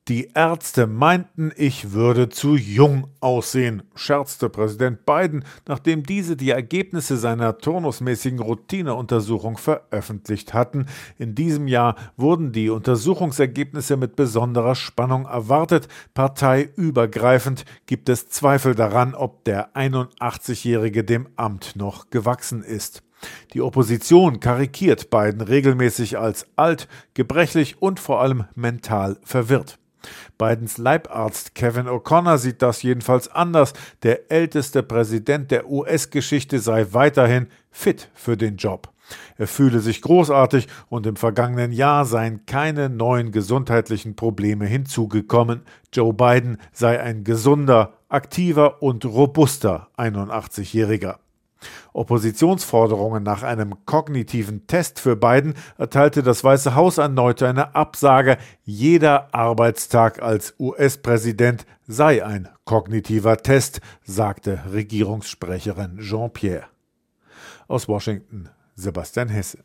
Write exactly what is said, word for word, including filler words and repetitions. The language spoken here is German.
Die Ärzte meinten, ich würde zu jung aussehen, scherzte Präsident Biden, nachdem diese die Ergebnisse seiner turnusmäßigen Routineuntersuchung veröffentlicht hatten. In diesem Jahr wurden die Untersuchungsergebnisse mit besonderer Spannung erwartet. Parteiübergreifend gibt es Zweifel daran, ob der einundachtzigjährige dem Amt noch gewachsen ist. Die Opposition karikiert Biden regelmäßig als alt, gebrechlich und vor allem mental verwirrt. Bidens Leibarzt Kevin O'Connor sieht das jedenfalls anders. Der älteste Präsident der U S-Geschichte sei weiterhin fit für den Job. Er fühle sich großartig und im vergangenen Jahr seien keine neuen gesundheitlichen Probleme hinzugekommen. Joe Biden sei ein gesunder, aktiver und robuster einundachtzigjähriger. Oppositionsforderungen nach einem kognitiven Test für Biden erteilte das Weiße Haus erneut eine Absage. Jeder Arbeitstag als U S-Präsident sei ein kognitiver Test, sagte Regierungssprecherin Jean-Pierre. Aus Washington, Sebastian Hesse.